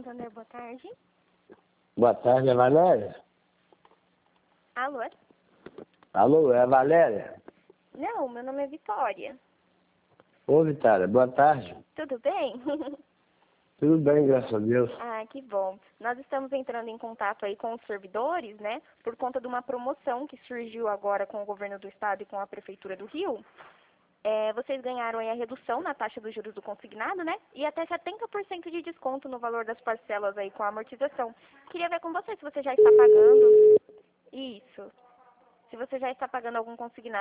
Santander, boa tarde. Boa tarde, é Valéria? Alô? Alô, é a Valéria? Não, meu nome é Vitória. Ô, Vitória, boa tarde. Tudo bem? Tudo bem, graças a Deus. Ah, que bom. Nós estamos entrando em contato aí com os servidores, né? Por conta de uma promoção que surgiu agora com o governo do estado e com a prefeitura do Rio. Vocês ganharam aí a redução na taxa dos juros do consignado, né? E até 70% de desconto no valor das parcelas aí com a amortização. Queria ver com você se você já está pagando. Isso. Se você já está pagando algum consignado.